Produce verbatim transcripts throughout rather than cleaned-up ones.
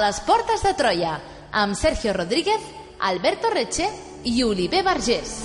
les portes de Troia, amb Sergio Rodríguez, Alberto Reche i Oliver Vergés.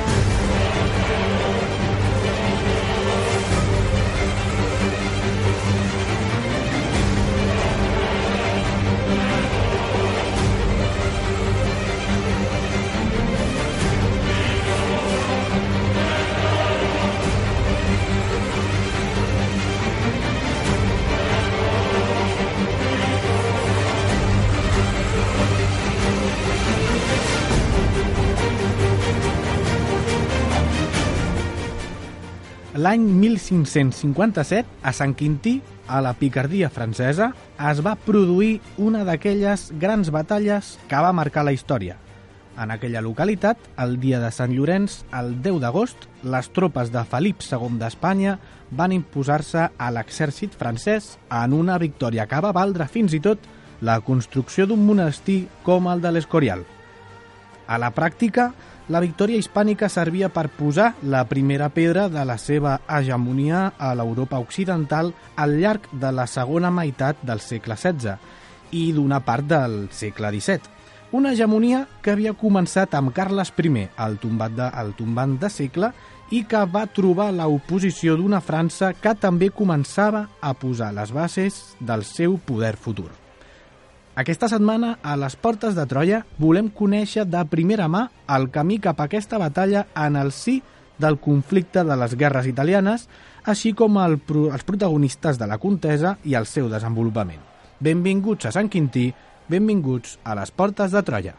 L'any mil cinc-cents cinquanta-set, a Sant Quintí, a la Picardia francesa, es va produir una d'aquelles grans batalles que va marcar la història. En aquella localitat, el dia de Sant Llorenç, el deu d'agost, les tropes de Felip segon d'Espanya van imposar-se a l'exèrcit francès en una victòria que va valdre fins i tot la construcció d'un monestir com el de l'Escorial. A la pràctica, la victòria hispànica servia per posar la primera pedra de la seva hegemonia a l'Europa occidental al llarg de la segona meitat del segle setze i d'una part del segle disset. Una hegemonia que havia començat amb Carles I, el tombat de, el tombant de segle, i que va trobar l'oposició d'una França que també començava a posar les bases del seu poder futur. Aquesta setmana, a les portes de Troia, volem conèixer de primera mà el camí cap a aquesta batalla en el si del conflicte de les guerres italianes, així com el, els protagonistes de la contesa i el seu desenvolupament. Benvinguts a Sant Quintí, benvinguts a les portes de Troia.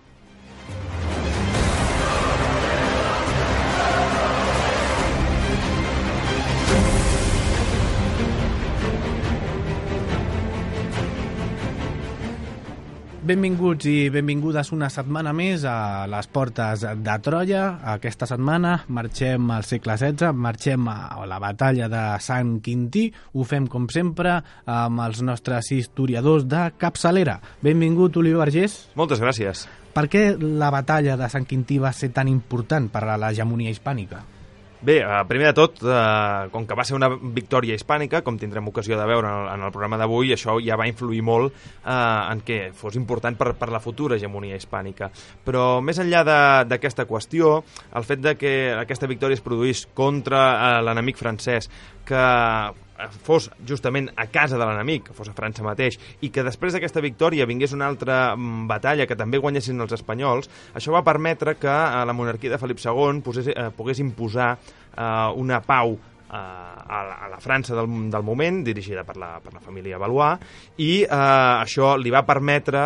Benvinguts i benvingudes una setmana més a les portes de Troia. Aquesta setmana marxem al segle setze, marxem a la batalla de Sant Quintí. Ho fem, com sempre, amb els nostres historiadors de capçalera. Benvingut, Oliver Vergés. Moltes gràcies. Per què la batalla de Sant Quintí va ser tan important per a l'hegemonia hispànica? Bé, primer de tot, eh, com que va ser una victòria hispànica, com tindrem ocasió de veure en el, en el programa d'avui, això ja va influir molt eh, en què fos important per, per la futura hegemonia hispànica. Però més enllà d'aquesta qüestió, el fet de que aquesta victòria es produís contra eh, l'enemic francès, que fos justament a casa de l'enemic, que fos a França mateix, i que després d'aquesta victòria vingués una altra batalla que també guanyessin els espanyols, això va permetre que la monarquia de Felip segon posés, eh, pogués imposar eh, una pau eh, a, la, a la França del, del moment, dirigida per la, per la família Valois, i eh, això li va permetre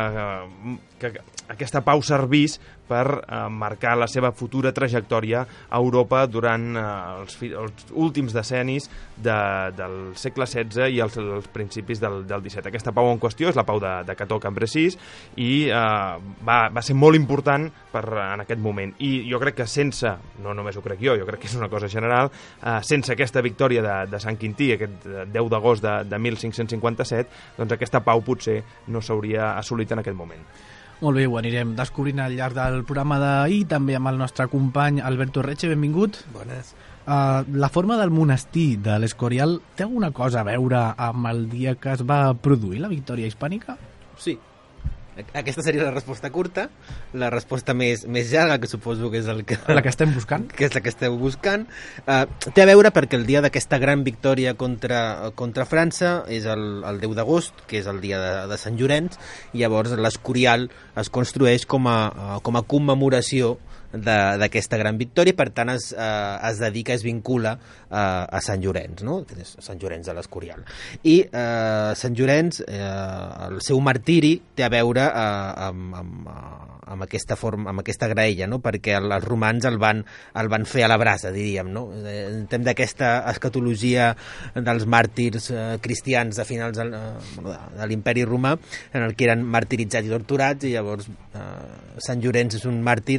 eh, que aquesta pau servís per eh, marcar la seva futura trajectòria a Europa durant eh, els, fi, els últims decennis de, del segle setze i els, els principis del, del disset. Aquesta pau en qüestió és la pau de, de Cateau-Cambrésis i eh, va, va ser molt important per, en aquest moment. I jo crec que sense, no només ho crec jo, jo crec que és una cosa general, eh, sense aquesta victòria de, de Sant Quintí, aquest deu d'agost de, de mil cinc-cents cinquanta-set, doncs aquesta pau potser no s'hauria assolit en aquest moment. Molt bé, ho anirem descobrint al llarg del programa d'ahir, també amb el nostre company Alberto Reche, benvingut. Bones. Uh, la forma del monestir de l'Escorial té alguna cosa a veure amb el dia que es va produir la victòria hispànica? Sí. Aquesta seria la resposta curta. La resposta més, més llarga, que suposo que és el que... La que estem buscant. Que és la que esteu buscant. Uh, té a veure perquè el dia d'aquesta gran victòria contra, contra França és el, el deu d'agost, que és el dia de, de Sant Llorenç, i llavors l'Escorial es construeix com a, com a commemoració d'aquesta gran victòria, per tant es, eh, es dedica, es vincula eh, a Sant Llorenç, no? Sant Llorenç de l'Escorial. I eh, Sant Llorenç, eh, el seu martiri té a veure eh, amb, amb, amb aquesta forma, amb aquesta graella, no? Perquè el, els romans el van, el van fer a la brasa, diríem, no? Entenem d'aquesta escatologia dels màrtirs eh, cristians de finals de, de, de l'imperi romà, en el que eren martiritzats i torturats, i llavors eh, Sant Llorenç és un màrtir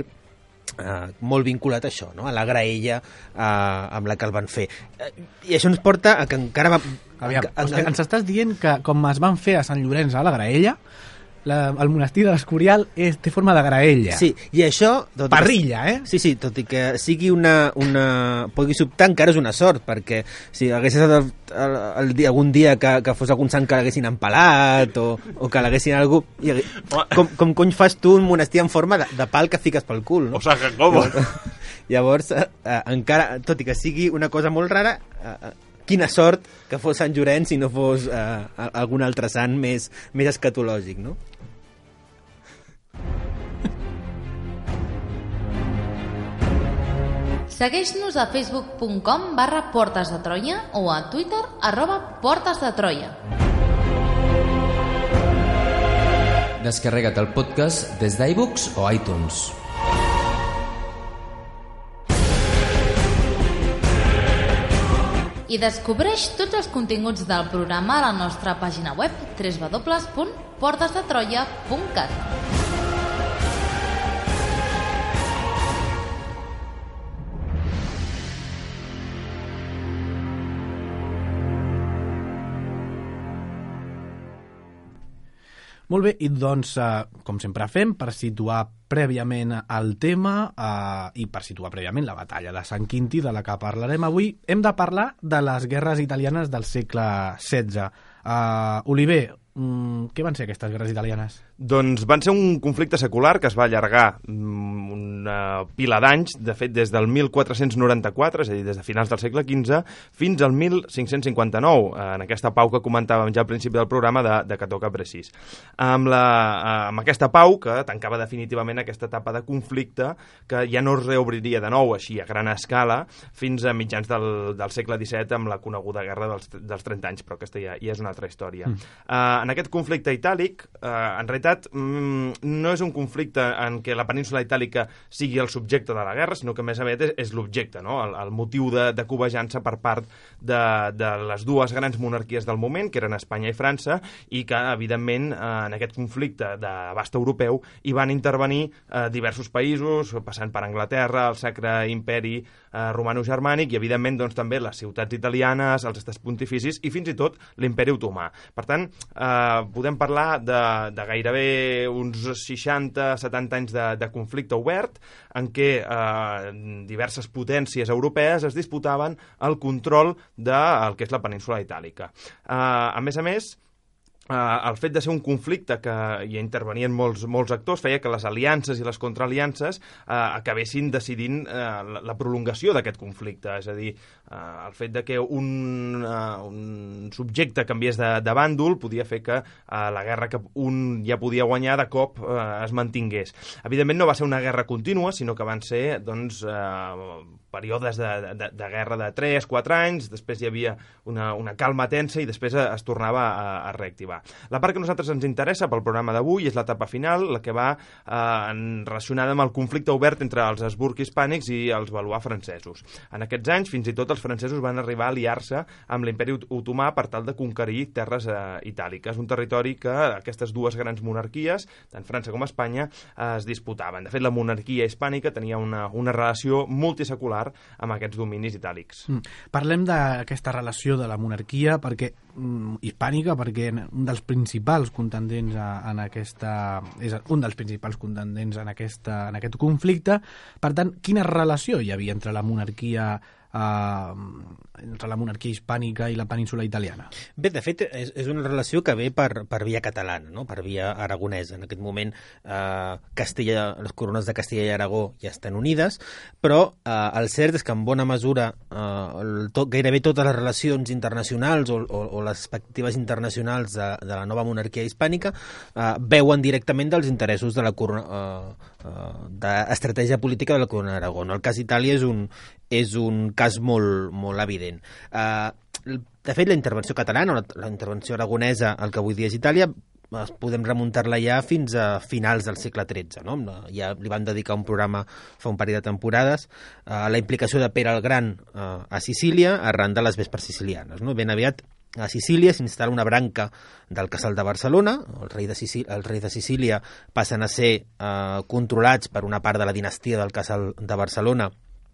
Uh, molt vinculat a això, no? A la graella uh, amb la que el van fer. Uh, I això ens porta a que encara va... Aviam, que, en, ens estàs dient que com es van fer a Sant Llorenç a la graella, la, el monestir de l'Escorial és, té forma de graella. Sí, i això... Tot Parrilla, que, eh? Sí, sí, tot i que sigui una... una pugui sobtar, encara és una sort, perquè si hagués estat el, el, el dia, algun dia que, que fos algun sant que l'haguessin empalat o, o que l'haguessin algú... I, com, com cony fas tu un monestir en forma de, de pal que fiques pel cul, no? O sigui, com? Llavors, eh, eh, encara, tot i que sigui una cosa molt rara... Eh, quina sort que fos Sant Llorenç i no fos eh, algun altre sant més, més escatològic, no? Segueix-nos a facebook punt com barra Portes de Troia o a Twitter arroba Portes de Troia. Descarrega't el podcast des d'iVoox o iTunes. I descobreix tots els continguts del programa a la nostra pàgina web w w w punt portes de troia punt cat. Molt bé, i doncs, eh, com sempre fem, per situar prèviament el tema eh, i per situar prèviament la batalla de Sant Quintí, de la que parlarem avui, hem de parlar de les guerres italianes del segle setze. Uh, Oliver, mm, què van ser aquestes guerres italianes? Doncs van ser un conflicte secular que es va allargar una pila d'anys, de fet des del mil quatre-cents noranta-quatre, és a dir, des de finals del segle quinze, fins al mil cinc-cents cinquanta-nou, en aquesta pau que comentàvem ja al principi del programa de, de que toca precís. Amb, la, amb aquesta pau, que tancava definitivament aquesta etapa de conflicte, que ja no es reobriria de nou així a gran escala fins a mitjans del, del segle disset amb la coneguda guerra dels, dels trenta anys, però aquesta ja, ja és una altra història. Mm. Uh, en aquest conflicte itàlic, uh, en realitat, no és un conflicte en què la península itàlica sigui el subjecte de la guerra, sinó que més aviat és, és l'objecte, no? el, el motiu de, de cobejança per part de, de les dues grans monarquies del moment, que eren Espanya i França, i que, evidentment, en aquest conflicte d'abast europeu hi van intervenir eh, diversos països, passant per Anglaterra, el Sacre Imperi eh, Romano-Germànic, i, evidentment, doncs, també les ciutats italianes, els estats pontificis i, fins i tot, l'imperi otomà. Per tant, eh, podem parlar de, de gairebé uns seixanta setanta anys de, de conflicte obert en què eh, diverses potències europees es disputaven el control del que és la península itàlica. Eh, a més a més, Uh, el fet de ser un conflicte que hi intervenien molts, molts actors feia que les aliances i les contraaliances uh, acabessin decidint uh, la, la prolongació d'aquest conflicte. És a dir, uh, el fet de que un, uh, un subjecte canviés de, de bàndol podia fer que uh, la guerra que un ja podia guanyar de cop uh, es mantingués. Evidentment no va ser una guerra contínua, sinó que van ser doncs, uh, períodes de, de, de guerra de tres quatre anys, després hi havia una, una calma tensa i després es tornava a, a reactivar. La part que a nosaltres ens interessa pel programa d'avui és l'etapa final, la que va eh, relacionada amb el conflicte obert entre els Habsburg hispànics i els Valois francesos. En aquests anys, fins i tot els francesos van arribar a aliar-se amb l'imperi otomà per tal de conquerir terres eh, itàliques, un territori que aquestes dues grans monarquies, tant França com Espanya, eh, es disputaven. De fet, la monarquia hispànica tenia una, una relació multisecular amb aquests dominis itàlics. Mm. Parlem d'aquesta relació de la monarquia perquè mm, hispànica, perquè un dels principals contendents en aquesta és un dels principals contendents en aquesta en aquest conflicte. Per tant, quina relació hi havia entre la monarquia Uh, entre la monarquia hispànica i la península italiana? Bé, de fet, és, és una relació que ve per, per via catalana, no? Per via aragonesa. En aquest moment, uh, Castella, les corones de Castella i Aragó ja estan unides, però uh, el cert és que en bona mesura uh, el, tot, gairebé totes les relacions internacionals o, o, o les expectatives internacionals de, de la nova monarquia hispànica uh, veuen directament dels interessos de la corona, uh, uh, d'estratègia política de la corona d'Aragó. No? El cas Itàlia és un és un cas molt, molt evident. Uh, de fet, la intervenció catalana, la, la intervenció aragonesa, el que avui dia és Itàlia, podem remuntar-la ja fins a finals del segle tretze. No? Ja li van dedicar un programa fa un parell de temporades a uh, la implicació de Pere el Gran uh, a Sicília arran de les vespres sicilianes. No? Ben aviat a Sicília s'instal·la una branca del Casal de Barcelona, el rei de Sicília, els reis de Sicília passen a ser uh, controlats per una part de la dinastia del Casal de Barcelona,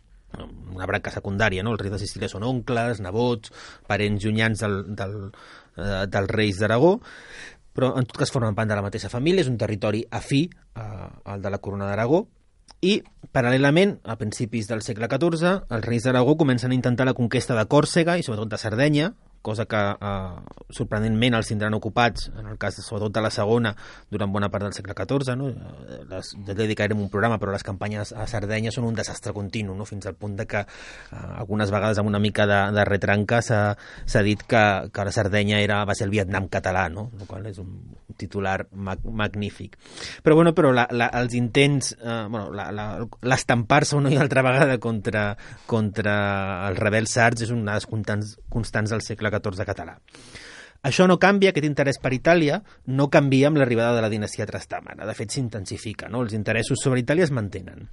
una branca secundària, no? Els reis de Sicília són oncles, nebots, parents llunyans del, del, eh, dels reis d'Aragó, però en tot cas formen part de la mateixa família, és un territori afí eh, al de la Corona d'Aragó, i, paral·lelament, a principis del segle catorze, els reis d'Aragó comencen a intentar la conquesta de Còrsega i sobretot de Sardenya, cosa que eh, sorprenentment els tindran ocupats, en el cas sobretot de la segona, durant bona part del segle catorze. No? Les, ja dedicarem un programa, però les campanyes a Sardenya són un desastre continu, no? Fins al punt de que eh, algunes vegades amb una mica de, de retranca s'ha dit que, que la Sardenya era, va ser el Vietnam català, no? El qual és un titular mag, magnífic. Però, bueno, però la, la, els intents, eh, bueno, l'estampar-se una i altra vegada contra, contra els rebels sards és una de les constants, constants del segle catorze català. Això no canvia, aquest interès per Itàlia no canvia amb l'arribada de la dinastia Trastàmara. De fet, s'intensifica, no? Els interessos sobre Itàlia es mantenen.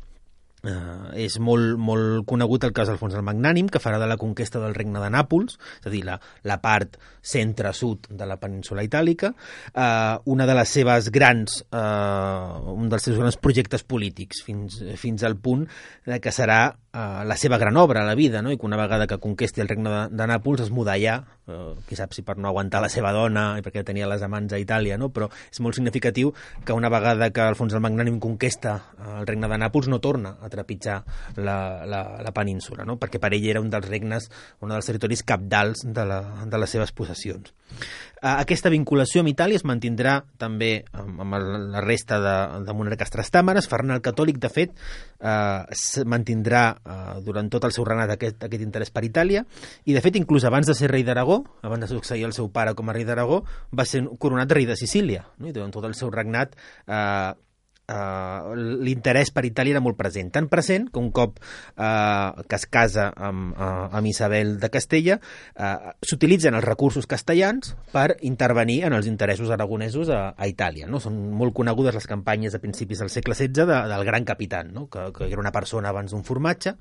Uh, és molt, molt conegut el cas d'Alfons el Magnànim, que farà de la conquesta del regne de Nàpols, és a dir, la, la part centre-sud de la península itàlica, uh, una de les seves grans, uh, un dels seus grans projectes polítics, fins, fins al punt de que serà uh, la seva gran obra a la vida, no? I que una vegada que conquesti el regne de, de Nàpols es muda allà, uh, qui sap si per no aguantar la seva dona i perquè tenia les amants a Itàlia, no? Però és molt significatiu que una vegada que Alfons el Magnànim conquesta uh, el regne de Nàpols no torna a trepitjar la, la, la península, no? Perquè per ell era un dels regnes, un dels territoris capdals de, la, de les seves possessions. Aquesta vinculació amb Itàlia es mantindrà també amb, amb la resta de, de monarques trastàmares. Ferran el Catòlic, de fet, eh, es mantindrà eh, durant tot el seu regnat aquest, aquest interès per Itàlia, i de fet inclús abans de ser rei d'Aragó, abans de succeir el seu pare com a rei d'Aragó, va ser coronat rei de Sicília, no? I durant tot el seu regnat eh, Uh, l'interès per Itàlia era molt present, tan present que un cop uh, que es casa amb, uh, amb Isabel de Castella uh, s'utilitzen els recursos castellans per intervenir en els interessos aragonesos a, a Itàlia, no? Són molt conegudes les campanyes a principis del segle setze de, del Gran Capitán, no? que, que era una persona abans d'un formatge,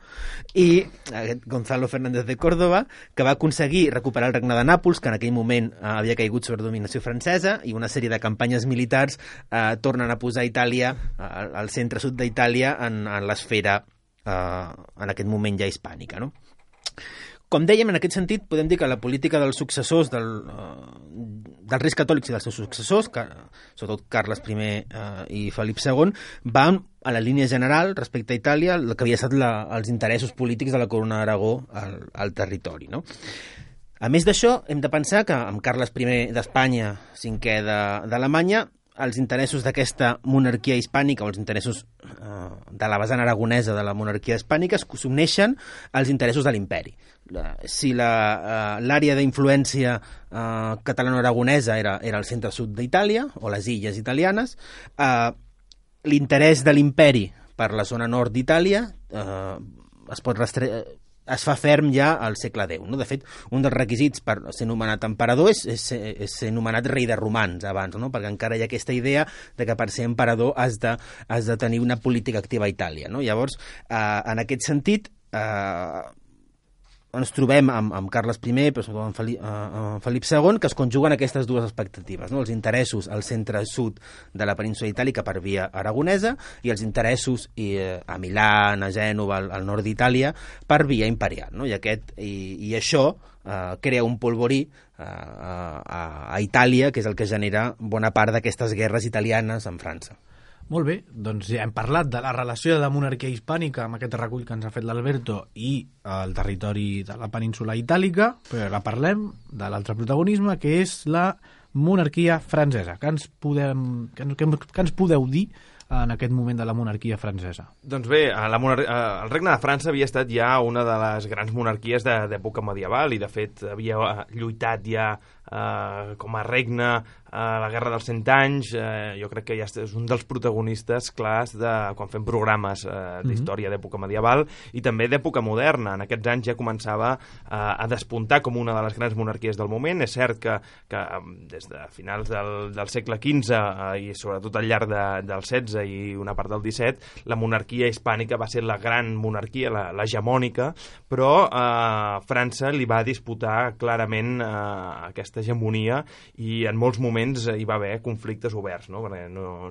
i aquest Gonzalo Fernández de Córdoba, que va aconseguir recuperar el regne de Nàpols, que en aquell moment uh, havia caigut sobre dominació francesa, i una sèrie de campanyes militars uh, tornen a posar Itàlia al centre-sud d'Itàlia en, en l'esfera eh, en aquest moment ja hispànica, no? Com dèiem, en aquest sentit, podem dir que la política dels successors del, uh, dels reis catòlics i dels seus successors, que, sobretot Carles I uh, i Felip segon, van a la línia general respecte a Itàlia el que havia estat la, els interessos polítics de la Corona d'Aragó al, al territori, no? A més d'això, hem de pensar que amb Carles I d'Espanya, cinquè d'Alemanya, els interessos d'aquesta monarquia hispànica o els interessos eh, de la vessant aragonesa de la monarquia hispànica s'uneixen als interessos de l'imperi. Si l'àrea uh, d'influència uh, catalano-aragonesa era, era el centre-sud d'Itàlia o les illes italianes, uh, l'interès de l'imperi per la zona nord d'Itàlia uh, es pot rastrejar, es fa ferm ja al segle deu. No? De fet, un dels requisits per ser nomenat emperador és, és, és ser nomenat rei de romans abans, no? Perquè encara hi ha aquesta idea de que per ser emperador has de, has de tenir una política activa a Itàlia. No? Llavors, eh, en aquest sentit, eh, ens trobem amb, amb Carles I, però sobretot amb Felip, uh, amb Felip segon, que es conjuguen aquestes dues expectatives, no? Els interessos al centre-sud de la península itàlica per via aragonesa i els interessos i, uh, a Milà, a Gènova, al, al nord d'Itàlia, per via imperial. No? I, aquest, i, i això uh, crea un polvorí uh, a, a Itàlia, que és el que genera bona part d'aquestes guerres italianes amb França. Molt bé, doncs ja hem parlat de la relació de la monarquia hispànica amb aquest recull que ens ha fet l'Alberto i el territori de la península itàlica, però ara parlem de l'altre protagonisme, que és la monarquia francesa. Què ens, podem, què ens, què ens podeu dir en aquest moment de la monarquia francesa? Doncs bé, la monar... el regne de França havia estat ja una de les grans monarquies d'època medieval i, de fet, havia lluitat ja eh, com a regne a la Guerra dels Cent Anys. Eh, jo crec que ja és un dels protagonistes clars de quan fem programes eh, d'història d'època medieval i també d'època moderna. En aquests anys ja començava eh, a despuntar com una de les grans monarquies del moment. És cert que, que des de finals del, del segle quinze eh, i sobretot al llarg de, del setze i una part del disset, la monarquia hispànica va ser la gran monarquia, la, l'hegemònica, però eh, França li va disputar clarament eh, aquesta hegemonia i en molts moments hi va haver conflictes oberts, no? Perquè no,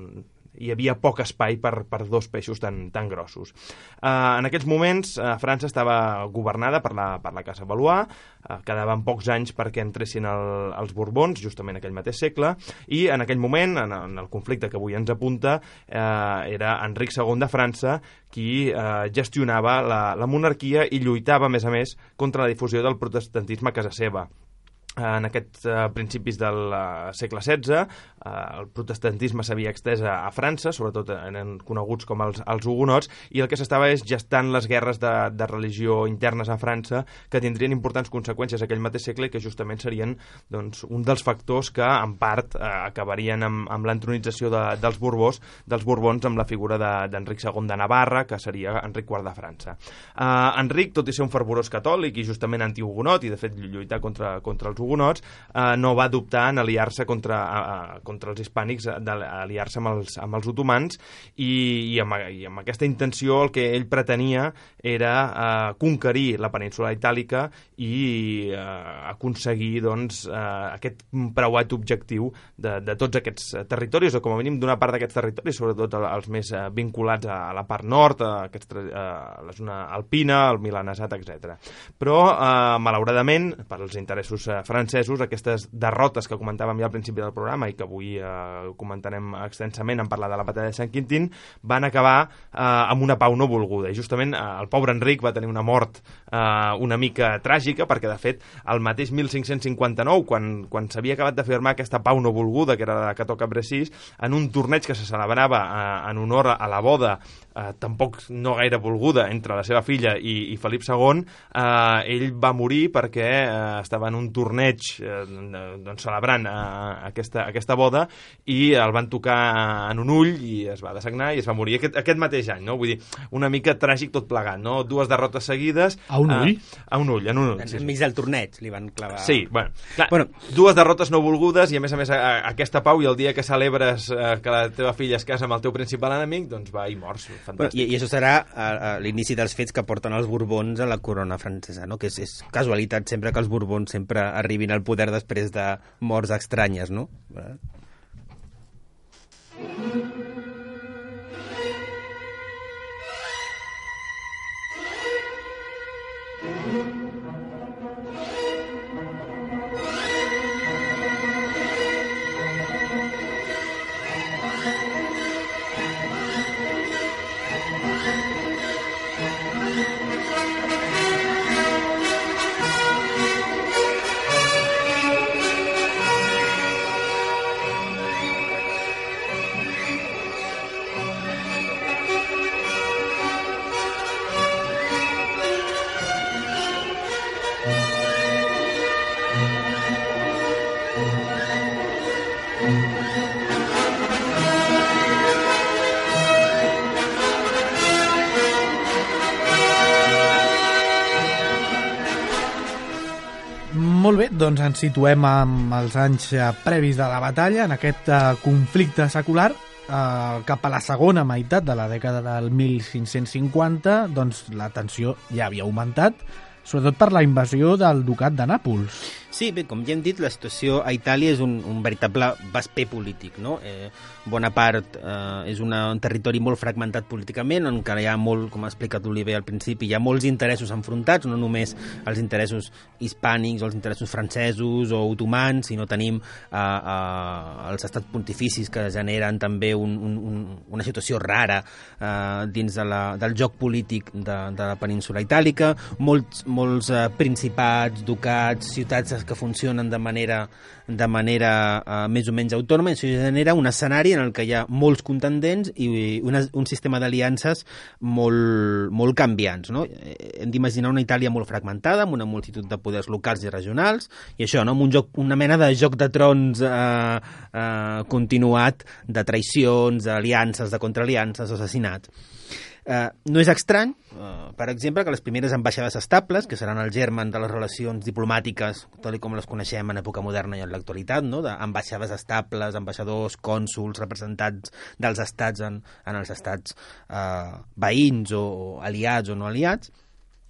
hi havia poc espai per, per dos peixos tan, tan grossos. Uh, en aquells moments, uh, França estava governada per la, per la Casa Valois, uh, quedaven pocs anys perquè entressin el, els Borbons, justament aquell mateix segle, i en aquell moment, en, en el conflicte que avui ens apunta, uh, era Enric segon de França qui uh, gestionava la, la monarquia i lluitava, a més a més, contra la difusió del protestantisme a casa seva. En aquests uh, principis del uh, segle setze, uh, el protestantisme s'havia extès a, a França, sobretot eren coneguts com els, els hugonots, i el que s'estava és gestant les guerres de, de religió internes a França, que tindrien importants conseqüències aquell mateix segle i que justament serien doncs, un dels factors que, en part, uh, acabarien amb, amb l'entronització de, dels Borbons, dels Borbons amb la figura d'Enric de, segon de Navarra, que seria Enric quart de França. Uh, Enric, tot i ser un fervorós catòlic i justament antihugonot, i de fet lluitar contra, contra els hugonots, eh, no va dubtar en aliar-se contra, eh, contra els hispànics, d'aliar-se amb els, amb els otomans, i, i, amb, i amb aquesta intenció el que ell pretenia era eh, conquerir la península itàlica i eh, aconseguir doncs, eh, aquest preuat objectiu de, de tots aquests territoris, o com a mínim d'una part d'aquests territoris, sobretot els més eh, vinculats a, a la part nord, a, aquests, a la zona alpina, el milanesat, etcètera. Però, eh, malauradament, per als interessos eh, francesos, aquestes derrotes que comentàvem ja al principi del programa i que avui eh, comentarem extensament en parlar de la batalla de Saint-Quentin, van acabar eh, amb una pau no volguda. I justament eh, el pobre Enric va tenir una mort eh, una mica tràgica, perquè de fet el mateix mil cinc-cents cinquanta-nou, quan, quan s'havia acabat de firmar aquesta pau no volguda, que era la de Cateau-Cambrésis, en un torneig que se celebrava eh, en honor a la boda, eh, tampoc no gaire volguda, entre la seva filla i, i Felip segon, eh, ell va morir perquè eh, estava en un torneig eh, doncs, celebrant eh, aquesta, aquesta boda, i el van tocar en un ull i es va dessagnar i es va morir aquest, aquest mateix any, no? Vull dir, una mica tràgic tot plegat, no? Dues derrotes seguides. A un ull? Eh, a un ull, en un ull. En, sí, sí. Enmig del torneig li van clavar... Sí, bueno, clar, bueno, dues derrotes no volgudes i a més a més a, a, aquesta pau, i el dia que celebres eh, que la teva filla es casa amb el teu principal enemic, doncs va, i morts. Bueno, i, I això serà a, a l'inici dels fets que porten els Borbons a la corona francesa, no? Que és, és casualitat sempre que els Borbons sempre arribin al poder després de morts estranyes, no? Molt bé, doncs ens situem amb els anys eh, previs de la batalla, en aquest eh, conflicte secular. Eh, cap a la segona meitat de la dècada del mil cinc-cents cinquanta, doncs la tensió ja havia augmentat, sobretot per la invasió del ducat de Nàpols. Sí, bé, com ja hem dit, la situació a Itàlia és un, un veritable vesper polític, no? Eh, bona part eh, és una, un territori molt fragmentat políticament, on hi ha molt, com ha explicat Oliver al principi, hi ha molts interessos enfrontats, no només els interessos hispànics o els interessos francesos o otomans, sinó tenim eh, eh, els estats pontificis que generen també un, un, un, una situació rara eh, dins de la, del joc polític de, de la península itàlica, molts, molts eh, principats, ducats, ciutats que funcionen de manera, de manera uh, més o menys autònoma, i això genera un escenari en el que hi ha molts contendents i una, un sistema d'aliances molt, molt canviants, no? Hem d'imaginar una Itàlia molt fragmentada, amb una multitud de poders locals i regionals, i això, no? Amb un joc, una mena de joc de trons uh, uh, continuat de traïcions, d'aliances, de contraaliances, assassinats. Uh, no és estrany, uh, per exemple, que les primeres ambaixades estables, que seran el germen de les relacions diplomàtiques, tal com les coneixem en època moderna i en l'actualitat, no? D'ambaixades estables, ambaixadors, cònsuls, representants dels estats en, en els estats uh, veïns o aliats o no aliats,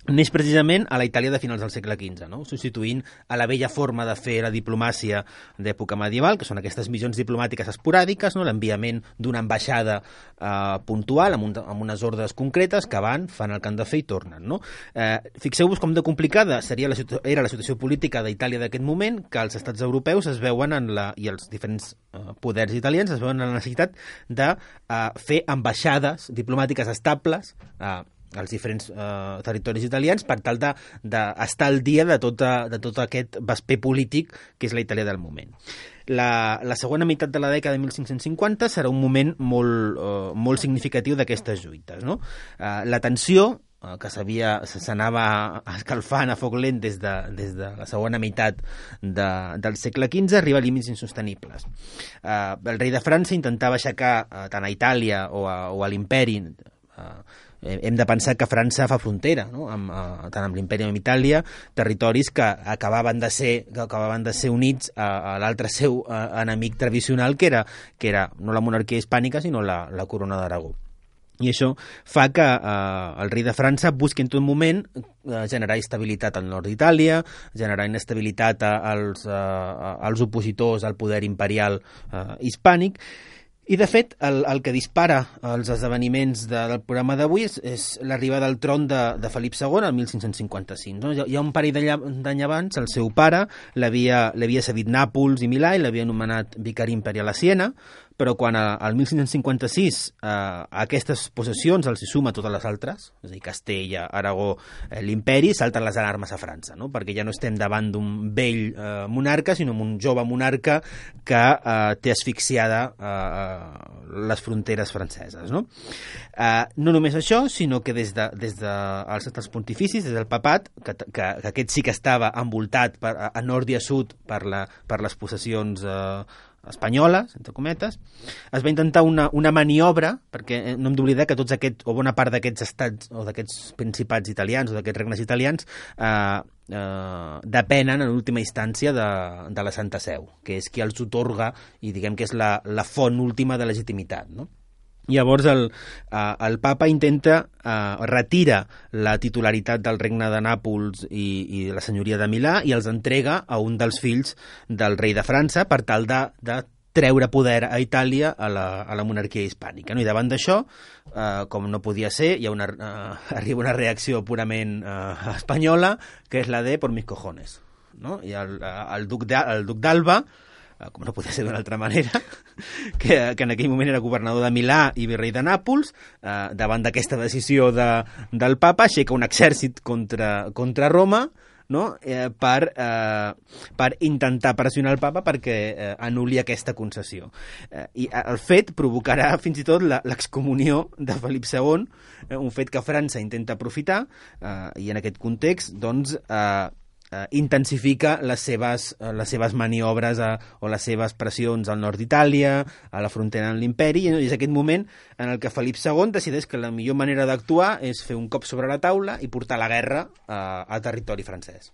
neix precisament a la Itàlia de finals del segle quinze, no? Substituint a la vella forma de fer la diplomàcia d'època medieval, que són aquestes missions diplomàtiques esporàdiques, no? L'enviament d'una ambaixada eh, puntual amb, un, amb unes ordres concretes que van, fan el que han de fer i tornen. No? Eh, Fixeu-vos com de complicada seria la, era la situació política d'Itàlia d'aquest moment, que els estats europeus es veuen en la, i els diferents eh, poders italians es veuen en la necessitat de eh, fer ambaixades diplomàtiques estables eh, als diferents eh, territoris italians per tal d'estar de, de al dia de, tota, de tot aquest vesper polític que és la Itàlia del moment. La, la segona meitat de la dècada de mil cinc-cents cinquanta serà un moment molt, eh, molt significatiu d'aquestes lluites. No? Eh, la tensió eh, que s'havia s'anava escalfant a foc lent des de, des de la segona meitat de, del segle quinze arriba a límits insostenibles. Eh, el rei de França intentava aixecar eh, tant a Itàlia o a, o a l'imperi eh, hem de pensar que França fa frontera, no? amb, uh, tant amb l'Imperi com amb Itàlia, territoris que acabaven de ser, que acabaven de ser units a, a l'altre seu uh, enemic tradicional, que era, que era no la monarquia hispànica, sinó la, la corona d'Aragó. I això fa que eh, el rei de França busqui en tot moment eh, generar estabilitat al nord d'Itàlia, generar inestabilitat als, eh, als opositors al poder imperial eh, hispànic. I, de fet, el, el que dispara els esdeveniments de, del programa d'avui és, és l'arribada al tron de, de Felip segon el mil cinc-cents cinquanta-cinc. No? Hi ha un parell d'any abans, el seu pare l'havia cedit Nàpols i Milà i l'havia nomenat vicari imperial a Siena, però quan al mil cinc-cents cinquanta-sis eh, a aquestes possessions els hi suma totes les altres, és a dir, Castella, Aragó, eh, l'imperi, salten les alarmes a França, no? Perquè ja no estem davant d'un vell eh, monarca, sinó un jove monarca que eh, té asfixiada eh, les fronteres franceses. No? Eh, no només això, sinó que des, de, des dels de, pontificis, des del papat, que, que, que aquest sí que estava envoltat per, a, a nord i a sud per, la, per les possessions eh, espanyoles, entre cometes, es va intentar una, una maniobra, perquè no hem d'oblidar que tots aquests, o bona part d'aquests estats, o d'aquests principats italians, o d'aquests regnes italians, eh, eh, depenen en última instància de, de la Santa Seu, que és qui els otorga, i diguem que és la, la font última de legitimitat, no? Llavors el, eh, el papa intenta, eh, retira la titularitat del regne de Nàpols i, i la senyoria de Milà i els entrega a un dels fills del rei de França per tal de, de treure poder a Itàlia a la, a la monarquia hispànica. No? I davant d'això, eh, com no podia ser, hi ha una, eh, arriba una reacció purament eh, espanyola, que és la de por mis cojones. No? I el, el duc d'Alba, com no podia ser d'una altra manera, que, que en aquell moment era governador de Milà i virrei de Nàpols, eh, davant d'aquesta decisió de, del papa, aixeca un exèrcit contra, contra Roma, no? eh, per, eh, per intentar pressionar el papa perquè eh, anul·li aquesta concessió. Eh, I el fet provocarà fins i tot l'excomunió de Felip segon, eh, un fet que França intenta aprofitar, eh, i en aquest context, doncs, eh, Uh, intensifica les seves, uh, les seves maniobres uh, o les seves pressions al nord d'Itàlia, a la frontera amb l'imperi, i és aquest moment en el que Felip segon decideix que la millor manera d'actuar és fer un cop sobre la taula i portar la guerra uh, a territori francès.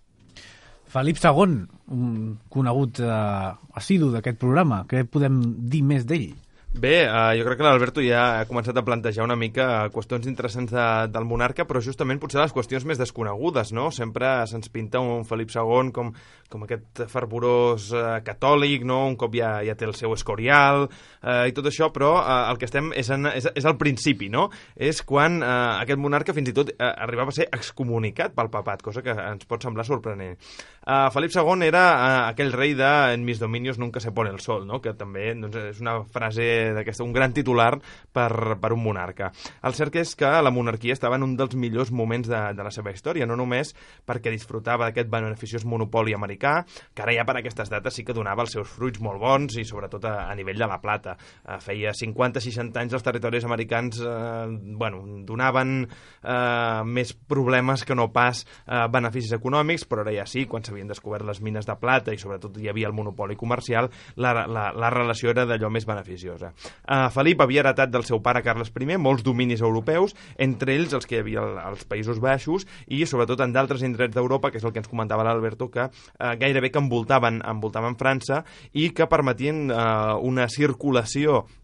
Felip segon, un conegut uh, assidu d'aquest programa, què podem dir més d'ell? Bé, eh, jo crec que l'Alberto ja ha començat a plantejar una mica qüestions interessants de, del monarca, però justament potser les qüestions més desconegudes, no? Sempre se'ns pinta un Felip segon com, com aquest fervorós eh, catòlic, no? Un cop ja, ja té el seu Escorial eh, i tot això, però eh, el que estem és, en, és, és al principi, no? És quan eh, aquest monarca fins i tot eh, arribava a ser excomunicat pel papat, cosa que ens pot semblar sorprenent. Eh, Felip segon era eh, aquell rei de en mis dominios nunca se pone el sol, no? Que també doncs, és una frase d'aquesta, un gran titular per, per un monarca. El cert és que la monarquia estava en un dels millors moments de, de la seva història, no només perquè disfrutava d'aquest beneficiós monopoli americà, que ara ja per aquestes dates sí que donava els seus fruits molt bons i sobretot a, a nivell de la plata. Eh, feia cinquanta seixanta anys els territoris americans eh, bueno, donaven eh, més problemes que no pas eh, beneficis econòmics, però ara ja sí, quan s'havien descobert les mines de plata i sobretot hi havia el monopoli comercial, la, la, la relació era d'allò més beneficiosa. Uh, Felip havia heretat del seu pare Carles I molts dominis europeus, entre ells els que hi havia als Països Baixos i sobretot en d'altres indrets d'Europa, que és el que ens comentava l'Alberto, que uh, gairebé que envoltaven, envoltaven França i que permetien uh, una circulació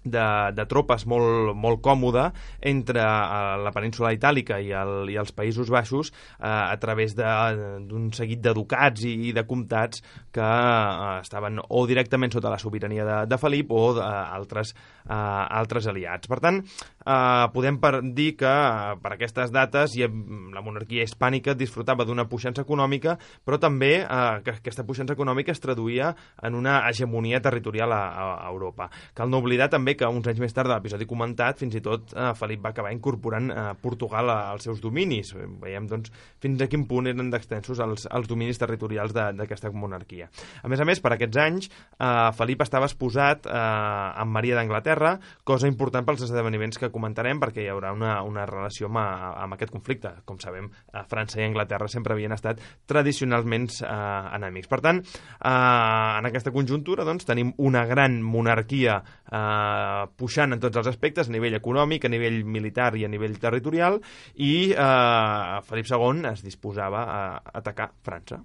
de, de tropes molt, molt còmode entre uh, la península itàlica i, el, i els Països Baixos uh, a través d'un seguit de ducats i, i de comtats que uh, estaven o directament sota la sobirania de, de Felip o d'altres uh, altres aliats. Per tant, uh, podem per dir que uh, per aquestes dates ja, la monarquia hispànica disfrutava d'una puixança econòmica, però també uh, que aquesta puixança econòmica es traduïa en una hegemonia territorial a, a Europa. Cal no oblidar també que uns anys més tard de l'episodi comentat, fins i tot eh, Felip va acabar incorporant eh, Portugal a, als seus dominis. Veiem doncs, fins a quin punt eren d'extensos els, els dominis territorials d'aquesta monarquia. A més a més, per aquests anys, eh, Felip estava esposat eh, amb Maria d'Anglaterra, cosa important pels esdeveniments que comentarem, perquè hi haurà una, una relació amb, amb aquest conflicte. Com sabem, eh, França i Anglaterra sempre havien estat tradicionalment eh, enemics. Per tant, eh, en aquesta conjuntura doncs, tenim una gran monarquia eh, puixant en tots els aspectes, a nivell econòmic, a nivell militar i a nivell territorial, i eh, Felip segon es disposava a atacar França.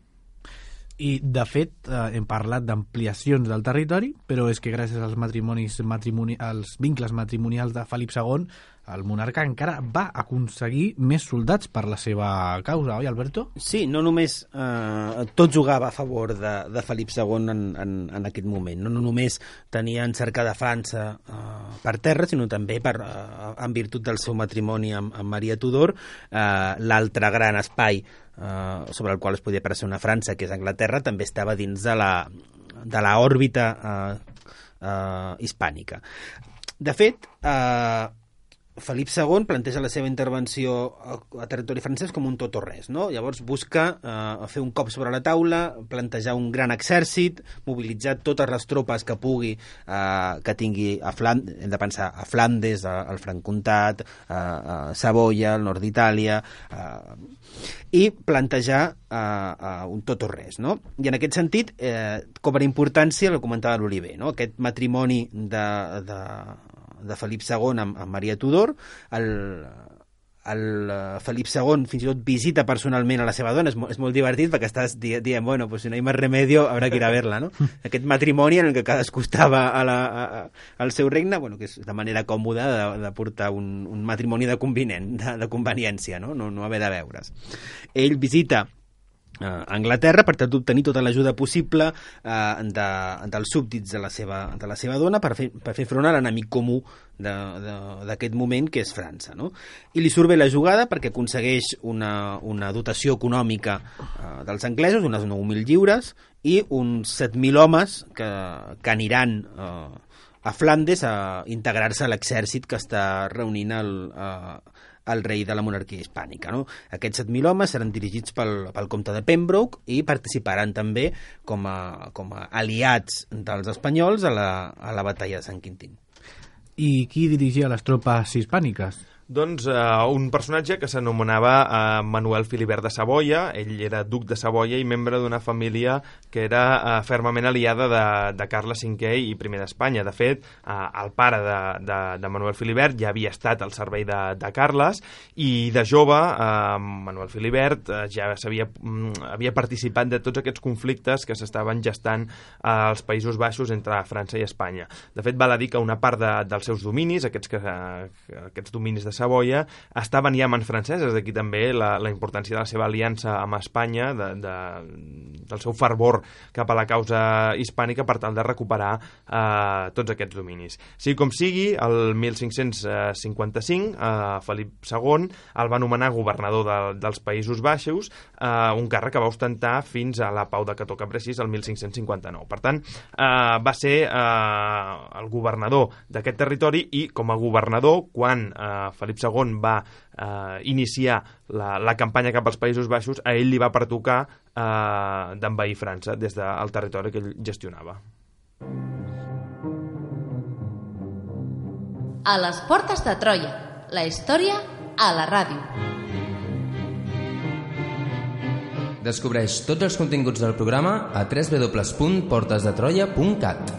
I, de fet, eh, hem parlat d'ampliacions del territori, però és que gràcies als matrimonis matrimoni als vincles matrimonials de Felip segon, el monarca encara va aconseguir més soldats per la seva causa, oi, Alberto? Sí, no només eh, tot jugava a favor de, de Felip segon en, en, en aquest moment. No, no només tenien cercada França eh, per terra, sinó també per, eh, en virtut del seu matrimoni amb, amb Maria Tudor, eh, l'altre gran espai eh, sobre el qual es podia aparèixer una França, que és Anglaterra, també estava dins de la, de la òrbita eh, eh, hispànica. De fet, eh, Felip segon planteja la seva intervenció a, a territori francès com un tot o res, no? Llavors busca eh, fer un cop sobre la taula, plantejar un gran exèrcit, mobilitzar totes les tropes que pugui, eh, que tingui a Flandes, hem de pensar a Flandes, a, al Franc-Comtat, a, a Savoia, al nord d'Itàlia, eh, i plantejar eh, eh, un tot o res, no? I en aquest sentit eh, cobra importància, el comentava l'Oliver, no? Aquest matrimoni de... de de Felip segon amb, amb Maria Tudor. El, el Felip segon fins i tot visita personalment a la seva dona. És, mo, és molt divertit perquè estàs di dient, bueno, pues si no hi ha més remedio habrá que ir a verla, no? Aquest matrimoni en el que cadascú estava a la, a, al seu regne, bueno, que és de manera còmoda de, de portar un, un matrimoni de convenient, de, de conveniència, no? No, no haver de veure's. Ell visita a Anglaterra per tal d'obtenir tota l'ajuda possible eh, de, dels súbdits de la seva, de la seva dona per fer, per fer front a l'enemic comú d'aquest moment, que és França, no? I li surt bé la jugada perquè aconsegueix una, una dotació econòmica eh, dels anglesos, unes nou mil lliures, i uns set mil homes que, que aniran eh, a Flandes a integrar-se a l'exèrcit que està reunint el... Eh, el rei de la monarquia hispànica, no? Aquests set mil homes seran dirigits pel, pel comte de Pembroke i participaran també com a, com a aliats dels espanyols a la, a la batalla de Sant Quintín. I qui dirigia les tropes hispàniques? Doncs uh, un personatge que s'anomenava uh, Manuel Filibert de Savoia. Ell era duc de Savoia i membre d'una família que era uh, fermament aliada de, de Carles cinquè i primer d'Espanya. De fet, uh, el pare de, de, de Manuel Filibert ja havia estat al servei de, de Carles, i de jove uh, Manuel Filibert uh, ja s'havia um, havia participat de tots aquests conflictes que s'estaven gestant uh, als Països Baixos entre França i Espanya. De fet, val a dir que una part de, dels seus dominis, aquests, que, uh, aquests dominis de Savoia, estaven ja en mans franceses, d'aquí també la, la importància de la seva aliança amb Espanya, de, de, del seu fervor cap a la causa hispànica per tal de recuperar eh, tots aquests dominis. Sigui com sigui, el mil cinc-cents cinquanta-cinc eh, Felip segon el va nomenar governador de, dels Països Baixos, eh, un càrrec que va ostentar fins a la pau de Cateau-Cambrésis el mil cinc-cents cinquanta-nou. Per tant, eh, va ser eh, el governador d'aquest territori, i com a governador, quan eh, Felip segon va eh, iniciar la, la campanya cap als Països Baixos, a ell li va pertocar eh, d'envair França des del territori que ell gestionava. A les portes de Troia, la història a la ràdio. Descobreix tots els continguts del programa a w w w punt portes de troia punt cat.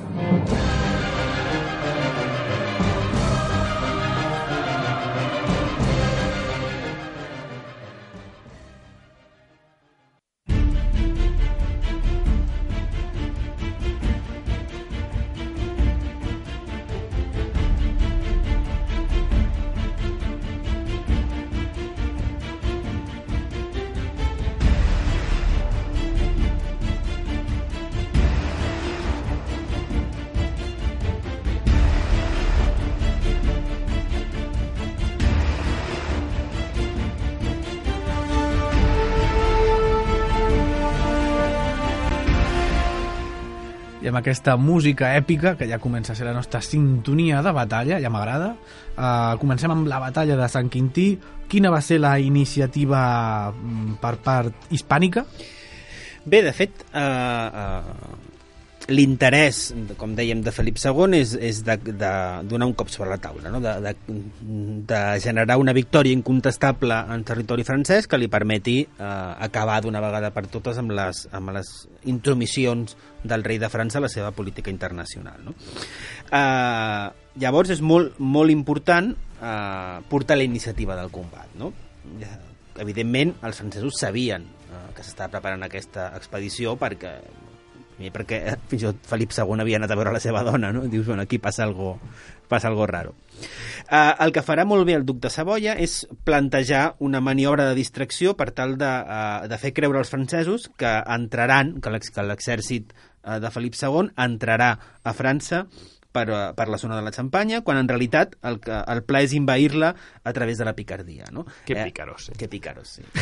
i amb aquesta música èpica, que ja comença a ser la nostra sintonia de batalla, ja m'agrada. Uh, comencem amb la batalla de Sant Quintí. Quina va ser la iniciativa per part hispànica? Bé, de fet, uh, uh, l'interès, com dèiem, de Felip segon és, és de, de donar un cop sobre la taula, no? de, de, de generar una victòria incontestable en territori francès que li permeti eh, acabar d'una vegada per totes amb les, amb les intromissions del rei de França a la seva política internacional. No? Eh, llavors és molt, molt important eh, portar la iniciativa del combat. No? Evidentment, els francesos sabien eh, que s'estava preparant aquesta expedició perquè perquè fins i tot Felip segon havia anat a veure la seva dona, no? Dius, bueno, aquí passa algo, passa algo raro. Uh, el que farà molt bé el duc de Savoia és plantejar una maniobra de distracció per tal de, uh, de fer creure als francesos que entraran, que l'exèrcit uh, de Felip segon entrarà a França per, uh, per la zona de la Xampanya, quan en realitat el, el pla és invair-la a través de la picardia. No? Que pícaros, sí. Que pícaros, sí.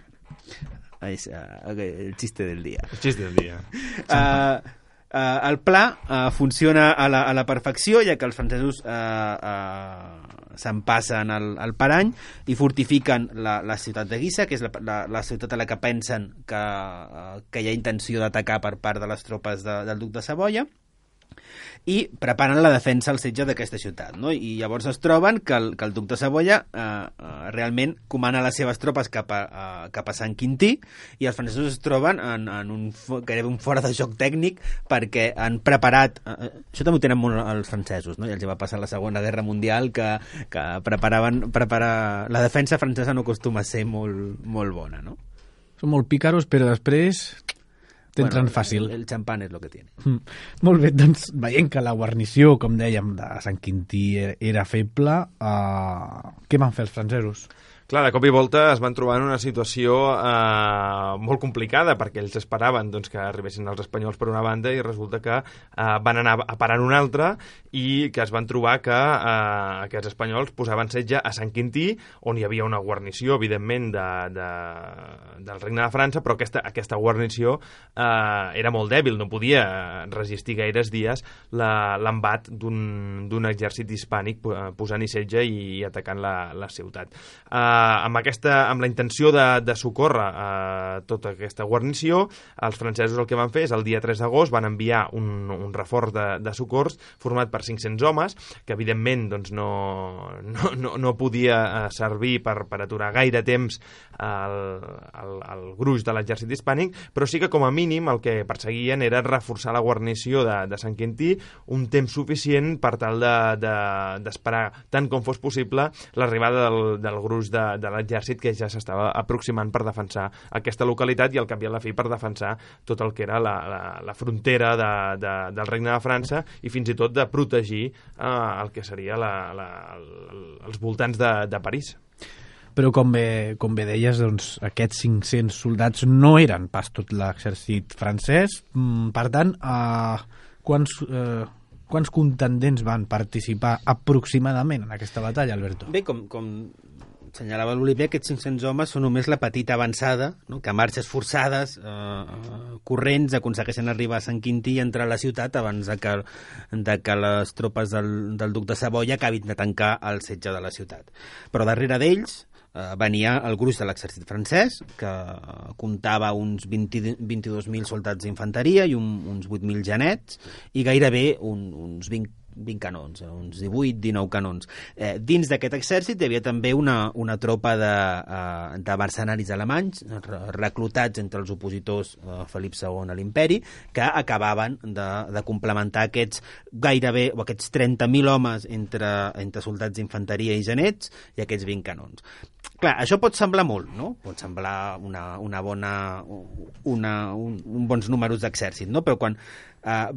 Es, uh, el chiste del dia. El chiste del dia. Uh, uh, el pla uh, funciona a la, a la perfecció, ja que els francesos uh, uh, se'n passen al, al Parany i fortifiquen la, la ciutat de Guissa, que és la, la, la ciutat a la que pensen que, uh, que hi ha intenció d'atacar per part de les tropes de, del duc de Savoia, i preparen la defensa al setge d'aquesta ciutat, no? I llavors es troben que el, que el duc de Savoia eh, eh, realment comana les seves tropes cap a, eh, cap a Sant Quintí, i els francesos es troben en, en un, gairebé un fora de joc tècnic, perquè han preparat eh, això també ho tenen molt els francesos, no? Ja els va passar la Segona Guerra Mundial que, que preparaven preparar... la defensa francesa no acostuma a ser molt, molt bona, no? Són molt pícaros, però després t'entren bueno, fàcil. El, el xampán és el que tiene. Mm. Molt bé, doncs veient que la guarnició, com dèiem, de Sant Quintí era feble, uh, què van fer els francesos? Clar, de cop i volta es van trobar en una situació eh, molt complicada, perquè ells esperaven doncs, que arribessin els espanyols per una banda i resulta que eh, van anar a parar en una altra i que es van trobar que eh, aquests espanyols posaven setge a Sant Quintí, on hi havia una guarnició, evidentment, de, de, del Regne de França, però aquesta, aquesta guarnició eh, era molt dèbil, no podia resistir gaires dies l'embat d'un exèrcit hispànic posant-hi setge i, i atacant la, la ciutat. Eh, amb, aquesta, amb la intenció de, de socórrer eh, tota aquesta guarnició, els francesos el que van fer és el dia tres d'agost van enviar un, un reforç de, de socors format per cinc-cents homes, que evidentment doncs, no, no, no, no podia eh, servir per, per aturar gaire temps el, el, el gruix de l'exèrcit hispànic, però sí que com a mínim el que perseguien era reforçar la guarnició de, de Sant Quintí un temps suficient per tal d'esperar de, de, tant com fos possible l'arribada del, del gruix de de l'exèrcit que ja s'estava aproximant per defensar aquesta localitat i al cap i a la fi per defensar tot el que era la, la, la frontera de, de, del Regne de França i fins i tot de protegir eh, el que seria la, la, el, els voltants de, de París. Però com bé, com bé deies, doncs, aquests cinc-cents soldats no eren pas tot l'exèrcit francès. Per tant, eh, quants... Eh, quants contendents van participar aproximadament en aquesta batalla, Alberto? Bé, com, com assenyalava l'Oliver, aquests cinc-cents homes són només la petita avançada, no? Que a marxes forçades, eh, corrents, aconsegueixen arribar a Sant Quintí i entrar a la ciutat abans de que, de que les tropes del, del duc de Savoia acabin de tancar el setge de la ciutat. Però darrere d'ells eh, venia el gruix de l'exèrcit francès, que comptava uns vint-i-dos mil soldats d'infanteria i un, uns vuit mil genets, i gairebé un, uns vint vint canons, uns divuit dinou canons. Eh, dins d'aquest exèrcit hi havia també una, una tropa de, uh, de mercenaris alemanys reclutats entre els opositors uh, Felip segon a l'imperi, que acabaven de, de complementar aquests gairebé, o aquests trenta mil homes entre, entre soldats d'infanteria i genets i aquests vint canons. Clar, això pot semblar molt, no? Pot semblar una, una bona, una, un, un bons números d'exèrcit, no? Però quan eh,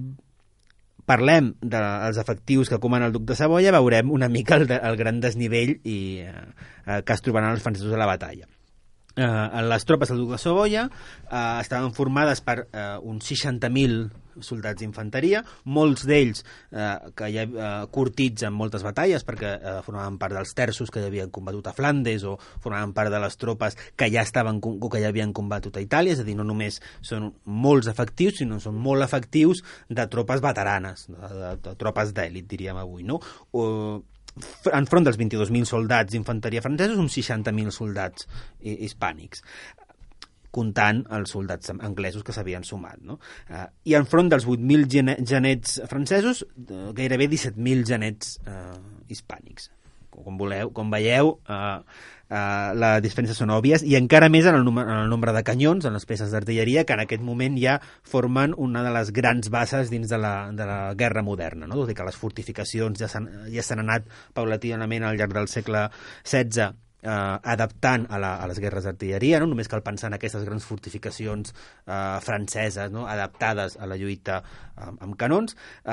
parlem dels efectius que comana el duc de Savoia, veurem una mica el, el gran desnivell i, eh, que es trobaran els francesos a la batalla. Uh, les tropes del duc de Savoia uh, estaven formades per uh, uns seixanta mil soldats d'infanteria, molts d'ells eh, que ja eh, curtits en moltes batalles perquè eh, formaven part dels terços que ja havien combatut a Flandes o formaven part de les tropes que ja estaven o que ja havien combatut a Itàlia, és a dir, no només són molts efectius, sinó són molt efectius de tropes veteranes, de, de, de tropes d'èlit, diríem avui, no? O, enfront dels vint-i-dos mil soldats d'infanteria francesos, uns seixanta mil soldats hispànics, comptant els soldats anglesos que s'havien sumat, no? Uh, I enfront dels vuit mil genets francesos, uh, gairebé disset mil genets uh, hispànics. Com, voleu, com veieu, uh, uh, les diferències són òbvies, i encara més en el, en el nombre de canyons, en les peces d'artilleria, que en aquest moment ja formen una de les grans bases dins de la, de la guerra moderna, no? Tot i que les fortificacions ja s'han ja s'han anat paulatinament al llarg del segle setze Eh, adaptant a, la, a les guerres d'artilleria, no? Només cal pensar en aquestes grans fortificacions eh, franceses, no? Adaptades a la lluita eh, amb canons.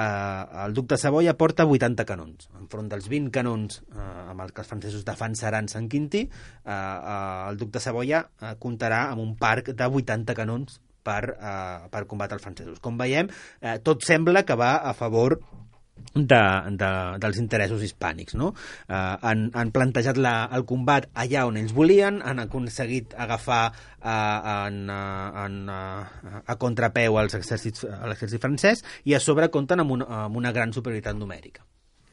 Eh, el duc de Savoia porta vuitanta canons, enfront dels vint canons eh, amb els que els francesos defensaran Sant Quintí. Eh, eh, el duc de Savoia eh, comptarà amb un parc de vuitanta canons per, eh, per combatre els francesos. Com veiem, eh, tot sembla que va a favor De, de, dels interessos hispànics, no? Uh, han, han plantejat la, el combat allà on ells volien, han aconseguit agafar uh, en, uh, en, uh, a contrapeu als exèrcits, a l'exèrcit francès, i a sobre compten amb, un, amb una gran superioritat numèrica.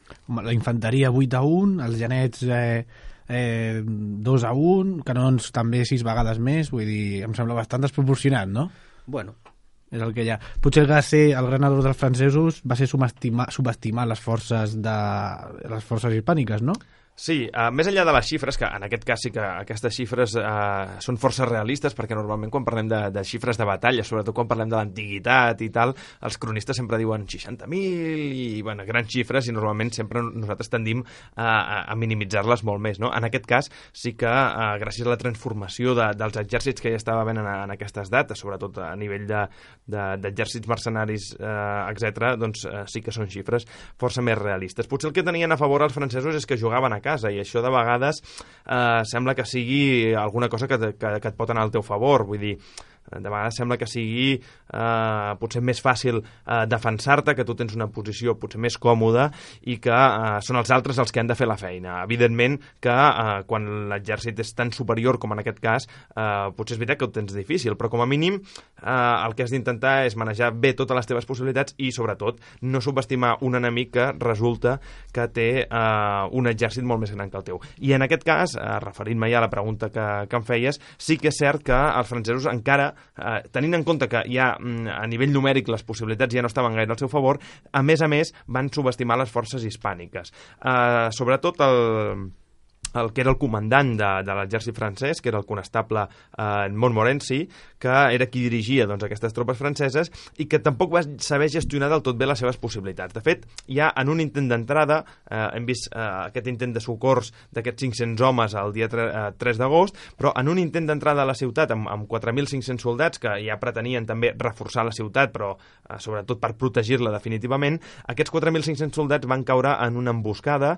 La infanteria vuit a un, els genets eh, eh, dos a un, canons també sis vegades més, vull dir, em sembla bastant desproporcionat, no? Bueno, és el que hi ha. Potser el, ser, el gran error dels francesos va ser subestimar, subestimar les forces de les forces hispàniques, no? Sí, uh, més enllà de les xifres, que en aquest cas sí que aquestes xifres uh, són força realistes, perquè normalment quan parlem de, de xifres de batalla, sobretot quan parlem de l'antiguitat i tal, els cronistes sempre diuen seixanta mil i, bueno, grans xifres, i normalment sempre nosaltres tendim uh, a, a minimitzar-les molt més, no? En aquest cas sí que uh, gràcies a la transformació de, dels exèrcits que ja estava havent en, en aquestes dates, sobretot a nivell d'exèrcits de, de, mercenaris, uh, etcètera, doncs uh, sí que són xifres força més realistes. Potser el que tenien a favor els francesos és que jugaven a casa, i això de vegades eh, sembla que sigui alguna cosa que, que, que et pot anar al teu favor, vull dir, de vegades sembla que sigui eh, potser més fàcil eh, defensar-te, que tu tens una posició potser més còmoda i que eh, són els altres els que han de fer la feina. Evidentment que eh, quan l'exèrcit és tan superior com en aquest cas, eh, potser és veritat que ho tens difícil, però com a mínim eh, el que has d'intentar és manejar bé totes les teves possibilitats i sobretot no subestimar un enemic que resulta que té eh, un exèrcit molt més gran que el teu. I en aquest cas, eh, referint-me ja a la pregunta que, que em feies, sí que és cert que els francesos encara Uh, tenint en compte que ja a nivell numèric les possibilitats ja no estaven gaire al seu favor, a més a més van subestimar les forces hispàniques. Uh, sobretot el... el que era el comandant de, de l'exèrcit francès, que era el conestable eh, Montmorency, que era qui dirigia doncs, aquestes tropes franceses i que tampoc va saber gestionar del tot bé les seves possibilitats. De fet, ja en un intent d'entrada, eh, hem vist eh, aquest intent de socors d'aquests cinc-cents homes el dia tres d'agost, però en un intent d'entrada a la ciutat amb, amb quatre mil cinc-cents soldats que ja pretenien també reforçar la ciutat, però eh, sobretot per protegir-la definitivament, aquests quatre mil cinc-cents soldats van caure en una emboscada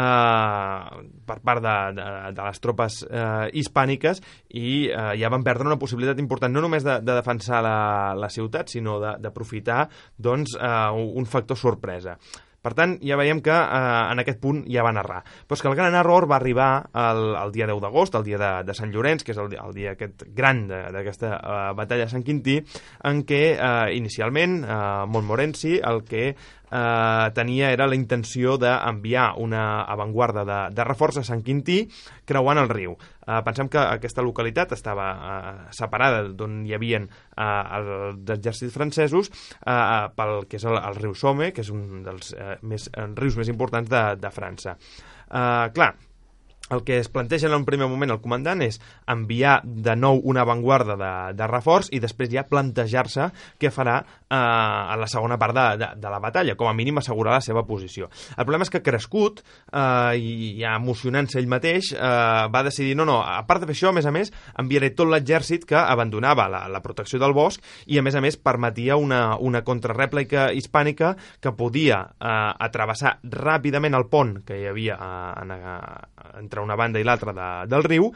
eh, per part De, de, de les tropes eh, hispàniques i eh, ja van perdre una possibilitat important no només de, de defensar la, la ciutat, sinó d'aprofitar doncs, eh, un factor sorpresa. Per tant, ja veiem que eh, en aquest punt ja van errar. Però és que el gran error va arribar el, el dia deu d'agost, el dia de, de Sant Llorenç, que és el, el dia aquest gran d'aquesta uh, batalla de Sant Quintí, en què uh, inicialment uh, Montmorency el que uh, tenia era la intenció d'enviar una avantguarda de, de reforç a Sant Quintí creuant el riu. Uh, pensem que aquesta localitat estava uh, separada d'on hi havia uh, els exèrcits francesos uh, pel que és el, el riu Somme, que és un dels uh, més, uh, rius més importants de, de França. Uh, clar, el que es planteja en un primer moment el comandant és enviar de nou una avantguarda de, de reforç i després ja plantejar-se què farà eh, a la segona part de, de, de la batalla, com a mínim assegurar la seva posició. El problema és que crescut eh, i ja emocionant-se ell mateix eh, va decidir, no, no, a part de fer això, a més a més, enviaré tot l'exèrcit que abandonava la, la protecció del bosc i a més a més permetia una, una contrarèplica hispànica que podia eh, atravessar ràpidament el pont que hi havia eh, en, entre entre una banda i l'altra de, del riu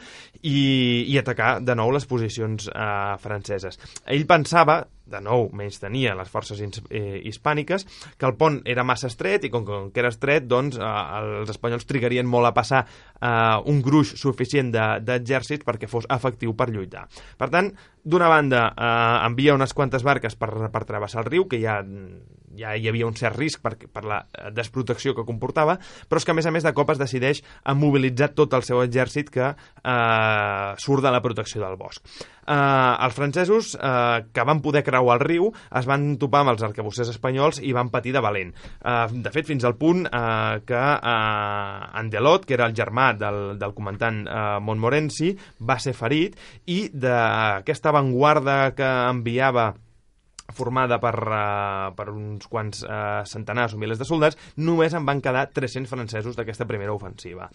i, i atacar de nou les posicions eh, franceses. Ell pensava, de nou menys tenia les forces eh, hispàniques, que el pont era massa estret i com, com que era estret, doncs eh, els espanyols trigarien molt a passar eh, un gruix suficient d'exèrcits de, perquè fos efectiu per lluitar. Per tant, d'una banda eh, envia unes quantes barques per, per travessar el riu, que ja, ja hi havia un cert risc per, per la desprotecció que comportava, però és que a més a més de cop es decideix a mobilitzar tot el seu exèrcit que eh, surt de la protecció del bosc. Eh, els francesos eh, que van poder creuar el riu es van topar amb els arcabussers espanyols i van patir de valent. Eh, de fet, fins al punt eh, que eh, Andelot, que era el germà del, del comandant eh, Montmorency, va ser ferit i d'aquesta avantguarda que enviava formada per, uh, per uns quants uh, centenars o milers de soldats, només en van quedar tres-cents francesos d'aquesta primera ofensiva.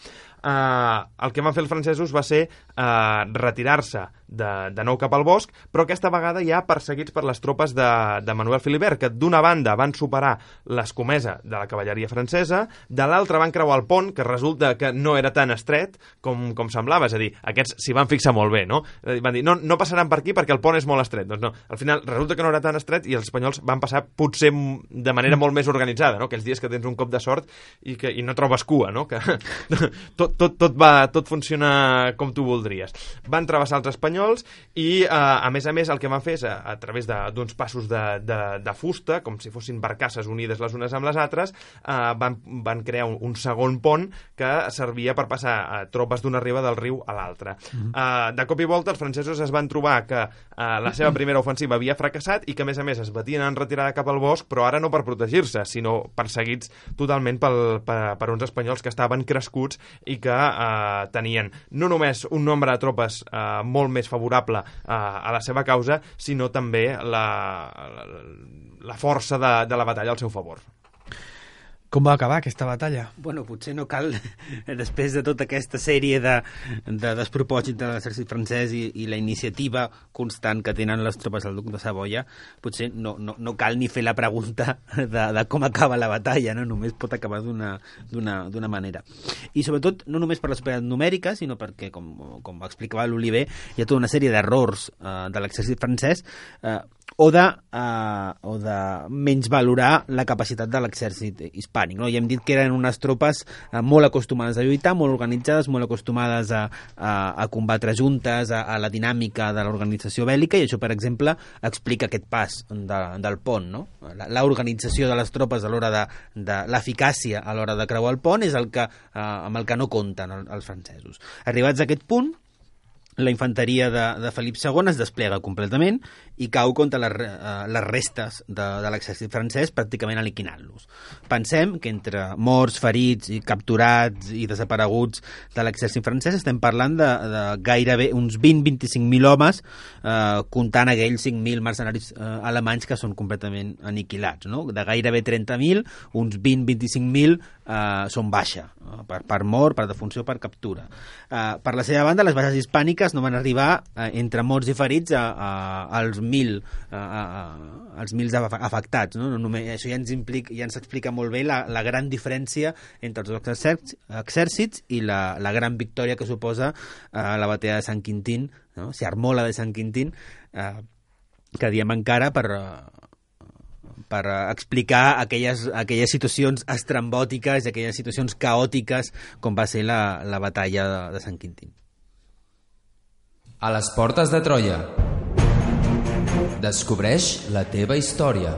Uh, el que van fer els francesos va ser uh, retirar-se de, de nou cap al bosc, però aquesta vegada ja perseguits per les tropes de, de Manuel Philibert, que d'una banda van superar l'escomesa de la cavalleria francesa, de l'altra van creuar el pont, que resulta que no era tan estret com, com semblava, és a dir, aquests s'hi van fixar molt bé, no? Van dir, no, no passaran per aquí perquè el pont és molt estret. Doncs no, al final resulta que no era tan estret i els espanyols van passar potser de manera molt més organitzada, no? Aquells dies que tens un cop de sort i, que, i no trobes cua, no? Que tot, tot, tot, va, tot funciona com tu voldries. Van travessar els espanyols i, eh, a més a més, el que van fer és, a, a través d'uns passos de, de, de fusta, com si fossin barcasses unides les unes amb les altres, eh, van, van crear un, un segon pont que servia per passar eh, tropes d'una riba del riu a l'altra. Mm-hmm. eh, de cop i volta, els francesos es van trobar que eh, la seva primera ofensiva havia fracassat i que, a més a més, es batien en retirada cap al bosc, però ara no per protegir-se, sinó perseguits totalment pel, per, per uns espanyols que estaven crescuts i que eh, tenien no només un nombre de tropes eh, molt més favorable eh, a la seva causa, sinó també la, la, la força de, de la batalla al seu favor. Com va acabar aquesta batalla? Bueno, potser no cal, després de tota aquesta sèrie de, de despropòsits de l'exèrcit francès i, i la iniciativa constant que tenen les tropes del duc de Savoia, potser no, no, no cal ni fer la pregunta de, de com acaba la batalla, no? Només pot acabar d'una manera. I sobretot, no només per la superioritat numèrica, sinó perquè, com, com explicava l'Oliver, hi ha tota una sèrie d'errors eh, de l'exèrcit francès eh, o de, uh, o de menys valorar la capacitat de l'exèrcit hispànic. No? Ja hem dit que eren unes tropes uh, molt acostumades a lluitar, molt organitzades, molt acostumades a, a, a combatre juntes, a, a la dinàmica de l'organització bèl·lica, i això, per exemple, explica aquest pas de, del pont. No? L'organització de les tropes a l'hora de, de l'eficàcia a l'hora de creuar el pont és el que, uh, amb el que no compten els francesos. Arribats a aquest punt, la infanteria de, de Felip segon es desplega completament i cau contra les, uh, les restes de, de l'exèrcit francès, pràcticament eliminant-los. Pensem que entre morts, ferits i capturats i desapareguts de l'exèrcit francès estem parlant de, de gairebé uns vint a vint-i-cinc mil homes, eh, comptant aquells cinc mil mercenaris eh, alemanys que són completament aniquilats. No? De gairebé trenta mil, uns vint a vint-i-cinc mil eh, són baixa, eh, per, per mort, per defunció, per captura. Eh, per la seva banda, les baixes hispàniques no van arribar eh, entre morts i ferits a, a, als mil a, a, als mil afectats. No? No, només, això ja ens, implica, ja ens explica molt bé la, la gran diferència entre els dos exèrcits, exèrcits i la, la gran victòria que suposa eh, la batalla de Sant Quintín, no? Si Armola de Sant Quintín, eh, que diem encara per... per explicar aquelles, aquelles situacions estrambòtiques i aquelles situacions caòtiques com va ser la, la batalla de, de Sant Quintín. A les portes de Troia. Descobreix la teva història.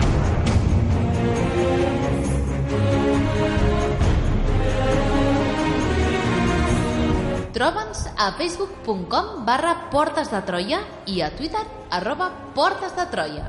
Troba'ns a facebook punt com barra Portes de Troia i a Twitter arroba Portes de Troia.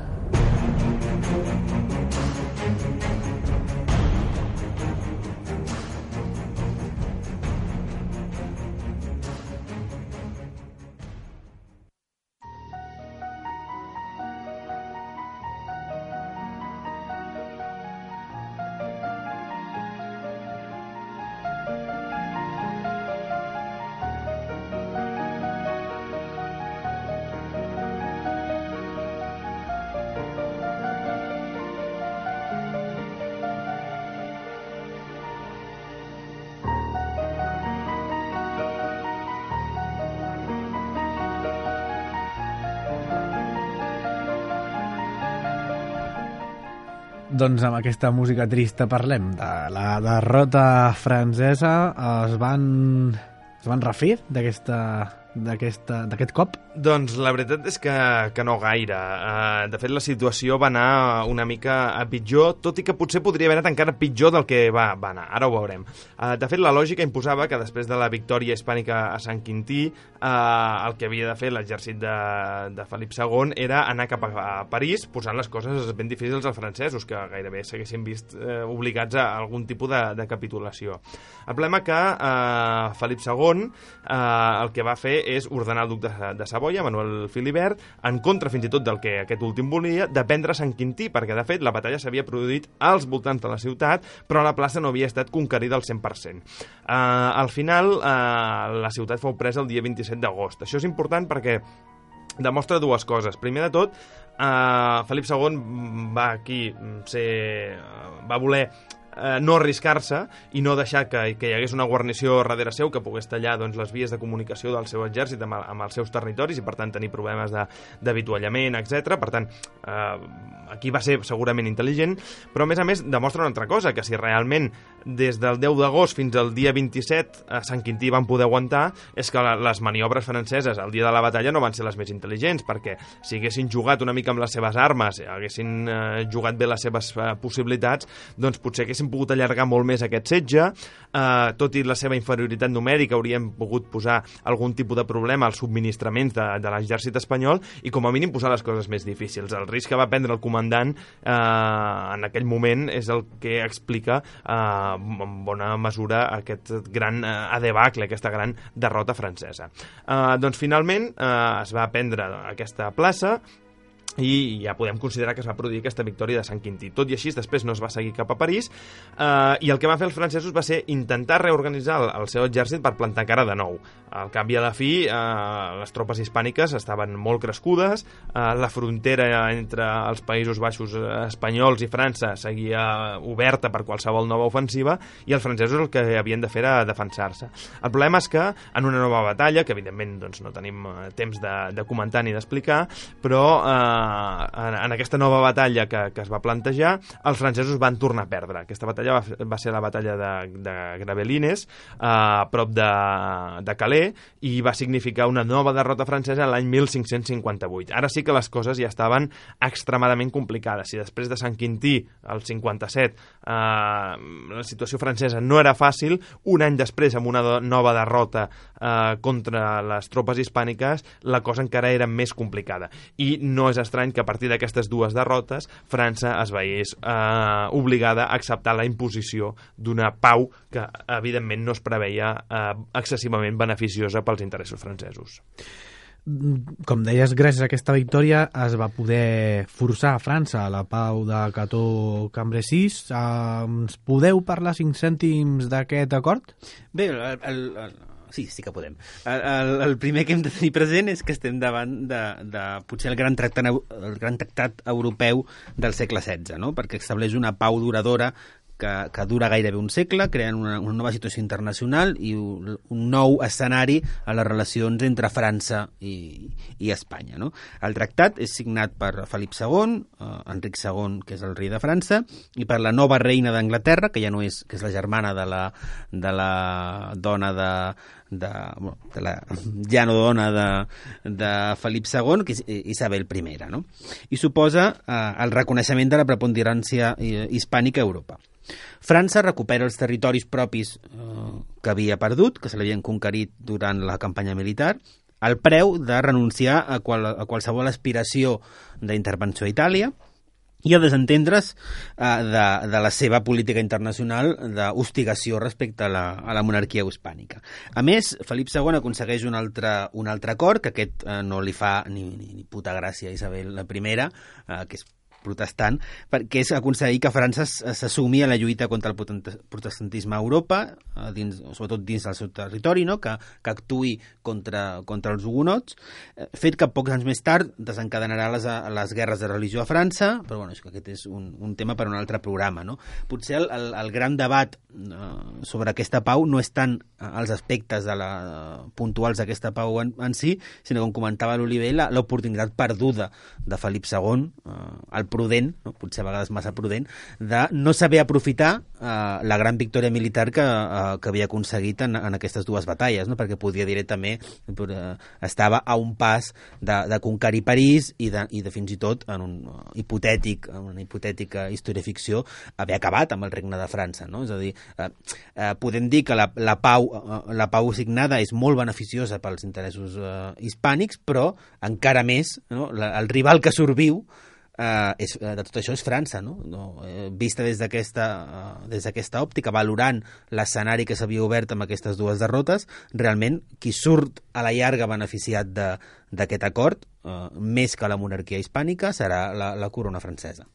Doncs amb aquesta música trista parlem de la derrota francesa. Es van, es van refer d'aquesta d'aquest cop? Doncs la veritat és que, que no gaire. Uh, de fet, la situació va anar una mica a pitjor, tot i que potser podria haver anat encara pitjor del que va, va anar. Ara ho veurem. Uh, de fet, la lògica imposava que després de la victòria hispànica a Sant Quintí, uh, el que havia de fer l'exèrcit de, de Felip segon era anar cap a, a París, posant les coses ben difícils als francesos, que gairebé s'haguessin vist uh, obligats a algun tipus de, de capitulació. El problema que uh, Felip segon uh, el que va fer és ordenar al duc de, de Savoia, Manuel Filibert, en contra fins i tot del que aquest últim volia, de prendre Sant Quintí, perquè de fet la batalla s'havia produït als voltants de la ciutat, però la plaça no havia estat conquerida al cent per cent. Uh, al final, uh, la ciutat fou presa el dia vint-i-set d'agost. Això és important perquè demostra dues coses. Primer de tot, uh, Felip segon va aquí ser, va voler Eh, no arriscar-se i no deixar que, que hi hagués una guarnició darrere seu que pogués tallar doncs, les vies de comunicació del seu exèrcit amb, amb els seus territoris i per tant tenir problemes d'avituallament, etcètera. Per tant, eh, aquí va ser segurament intel·ligent, però a més a més demostra una altra cosa, que si realment des del deu d'agost fins al dia vint-i-set a Sant Quintí van poder aguantar, és que la, les maniobres franceses el dia de la batalla no van ser les més intel·ligents, perquè si haguessin jugat una mica amb les seves armes, haguessin eh, jugat bé les seves eh, possibilitats, doncs potser haguessin pogut allargar molt més aquest setge, eh, tot i la seva inferioritat numèrica hauríem pogut posar algun tipus de problema als subministraments de, de l'exèrcit espanyol i com a mínim posar les coses més difícils. El risc que va prendre el comandant eh, en aquell moment és el que explica eh, en bona mesura aquest gran eh, adebacle, aquesta gran derrota francesa. Eh, doncs finalment eh, es va prendre aquesta plaça i ja podem considerar que es va produir aquesta victòria de Sant Quintí. Tot i així, després no es va seguir cap a París eh, i el que van fer els francesos va ser intentar reorganitzar el, el seu exèrcit per plantar cara de nou. Al cap i a la fi, eh, les tropes hispàniques estaven molt crescudes, eh, la frontera entre els Països Baixos espanyols i França seguia oberta per qualsevol nova ofensiva i els francesos el que havien de fer era defensar-se. El problema és que en una nova batalla, que evidentment doncs, no tenim temps de, de comentar ni d'explicar, però eh, En, en aquesta nova batalla que, que es va plantejar, els francesos van tornar a perdre. Aquesta batalla va, va ser la batalla de, de Gravelines, a prop de, de Calais, i va significar una nova derrota francesa l'any mil cinc-cents cinquanta-vuit. Ara sí que les coses ja estaven extremadament complicades. Si després de Sant Quintí, el cinquanta-set, eh, la situació francesa no era fàcil, un any després, amb una nova derrota eh, contra les tropes hispàniques, la cosa encara era més complicada. I no és estrany que a partir d'aquestes dues derrotes França es veiés eh, obligada a acceptar la imposició d'una pau que evidentment no es preveia eh, excessivament beneficiosa pels interessos francesos. Com deies, gràcies a aquesta victòria es va poder forçar a França a la pau de Cateau-Cambrésis. Eh, ens podeu parlar cinc cèntims d'aquest acord? Bé, el... el, el... Sí, sí que podem. El, el, el primer que hem de tenir present és que estem davant de, de potser el gran, tractat, el gran tractat europeu del segle setze, no? Perquè estableix una pau duradora que, que dura gairebé un segle, creant una, una nova situació internacional i un, un nou escenari a les relacions entre França i, i Espanya, no? El tractat és signat per Felip segon, eh, Enric segon, que és el rei de França, i per la nova reina d'Anglaterra, que ja no és, que és la germana de la, de la dona de, de, bueno, de la ja no dona de, de Felip segon, que és Isabel primera, no? I suposa eh, el reconeixement de la preponderància hispànica a Europa. França recupera els territoris propis eh, que havia perdut, que se l'havien conquerit durant la campanya militar, al preu de renunciar a, qual, a qualsevol aspiració d'intervenció a Itàlia i a desentendre's eh, de, de la seva política internacional d'hostigació respecte a la, a la monarquia hispànica. A més, Felip segon aconsegueix un altre, un altre acord, que aquest eh, no li fa ni, ni, ni puta gràcia a Isabel la primera, eh, que és protestant, perquè és aconseguir que França s'assumi a la lluita contra el protestantisme a Europa, dins, sobretot dins del seu territori, no? que, que actuï contra, contra els hugonots, fet que pocs anys més tard desencadenarà les, les guerres de religió a França, però bueno, és que aquest és un, un tema per un altre programa. No? Potser el, el, el gran debat eh, sobre aquesta pau no és tant els aspectes de la, puntuals d'aquesta pau en, en si, sinó, com comentava l'Oliver, l'oportunitat perduda de Felip segon, eh, el prudent, no? Potser a vegades massa prudent, de no saber aprofitar eh, la gran victòria militar que, eh, que havia aconseguit en, en aquestes dues batalles, no? Perquè podia directament, eh, estava a un pas de, de conquerir París i de, i de fins i tot en un uh, hipotètic, en una hipotètica historiaficció, haver acabat amb el regne de França, no? És a dir, eh, eh, podem dir que la, la pau la pau signada és molt beneficiosa pels interessos eh, hispànics, però encara més, no? La, el rival que surviu eh, és, de tot això és França, no? No, eh, vista des d'aquesta eh, des d'aquesta òptica, valorant l'escenari que s'havia obert amb aquestes dues derrotes, realment qui surt a la llarga beneficiat d'aquest acord, eh, més que la monarquia hispànica, serà la, la corona francesa.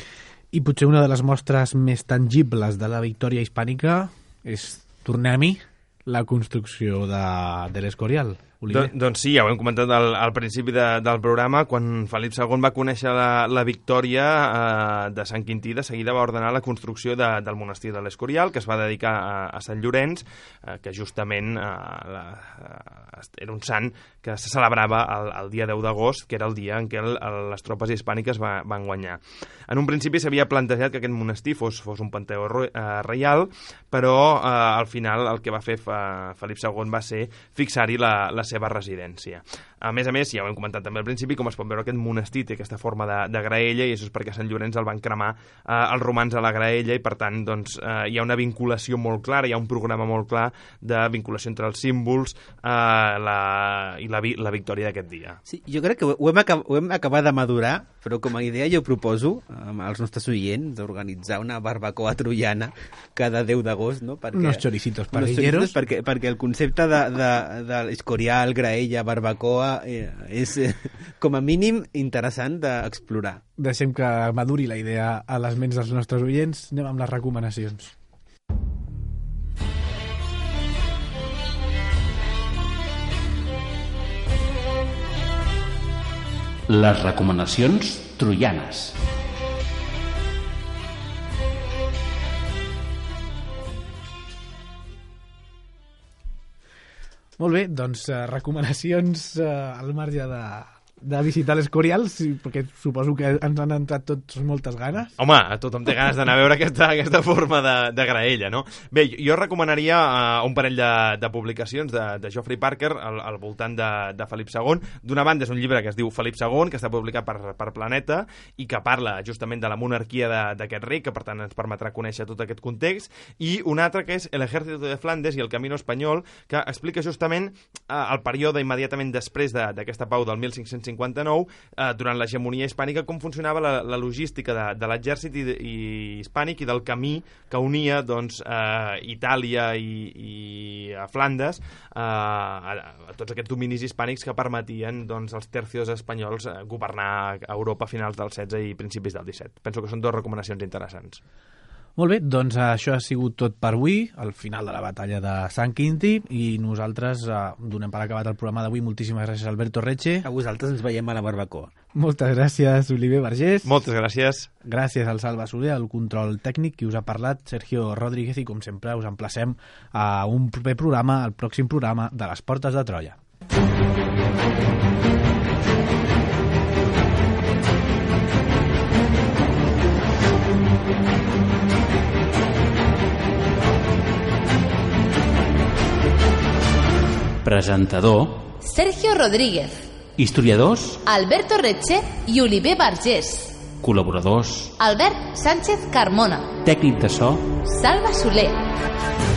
I potser una de les mostres més tangibles de la victòria hispànica és, tornem-hi, la construcció de, de l'Escorial. Don, doncs sí, ja ho hem comentat al, al principi de, del programa, quan Felip segon va conèixer la, la victòria eh, de Sant Quintí, de seguida va ordenar la construcció de, del monestir de l'Escorial, que es va dedicar a, a Sant Llorenç, eh, que justament eh, la, eh, era un sant que se celebrava el, el dia deu d'agost, que era el dia en què el, el, les tropes hispàniques va, van guanyar. En un principi s'havia plantejat que aquest monestir fos, fos un panteó ro, eh, reial, però eh, al final el que va fer fa, Felip segon va ser fixar-hi la, la seva residència. A més a més, ja ho hem comentat també al principi, com es pot veure, aquest monestir té aquesta forma de, de graella, i això és perquè Sant Llorenç el van cremar eh, els romans a la graella, i per tant doncs, eh, hi ha una vinculació molt clara, hi ha un programa molt clar de vinculació entre els símbols eh, la, i la, la victòria d'aquest dia. Sí, jo crec que ho hem, acab ho hem acabat de madurar, però com a idea jo proposo eh, als nostres oients d'organitzar una barbacoa troiana cada deu d'agost, no? Perquè, unos choricitos parrilleros, perquè, perquè el concepte de, de, de l'Escorial, graella, barbacoa eh, és eh, com a mínim interessant d'explorar. Deixem que maduri la idea a les ments dels nostres oients. Anem amb les recomanacions. Les recomanacions troianes. Molt bé, doncs uh, recomanacions uh, al marge de, de visitar l'Escorial, sí, perquè suposo que ens han entrat tots moltes ganes. Home, a tothom té ganes d'anar a veure aquesta, aquesta forma de, de graella, no? Bé, jo recomanaria uh, un parell de, de publicacions de, de Geoffrey Parker al, al voltant de, de Felip segon. D'una banda és un llibre que es diu Felip segon, que està publicat per, per Planeta, i que parla justament de la monarquia d'aquest rei, que per tant ens permetrà conèixer tot aquest context, i un altre que és El ejército de Flandes i el camino espanyol, que explica justament uh, el període immediatament després d'aquesta pau del mil cinc-cents cinquanta-nou, eh, durant l'hegemonia hispànica, com funcionava la, la logística de, de l'exèrcit i, i hispànic i del camí que unia doncs, eh, Itàlia i, i a Flandes eh, a, a tots aquests dominis hispànics que permetien doncs, als tercios espanyols eh, governar a Europa a finals del setze i principis del disset. Penso que són dues recomanacions interessants. Molt bé, doncs això ha sigut tot per avui, al final de la batalla de Sant Quintí, i nosaltres eh, donem per acabat el programa d'avui. Moltíssimes gràcies, Alberto Reche. A vosaltres ens veiem a la barbacoa. Moltes gràcies, Oliver Vergés. Moltes gràcies. Gràcies al Salva Soler, al control tècnic, qui us ha parlat, Sergio Rodríguez, i com sempre us emplacem a un proper programa, al pròxim programa de les Portes de Troia. Presentador Sergio Rodríguez. Historiadors Alberto Reche i Oliver Vergés. Col·laboradors Albert Sánchez Carmona. Tècnic de so Salva Soler.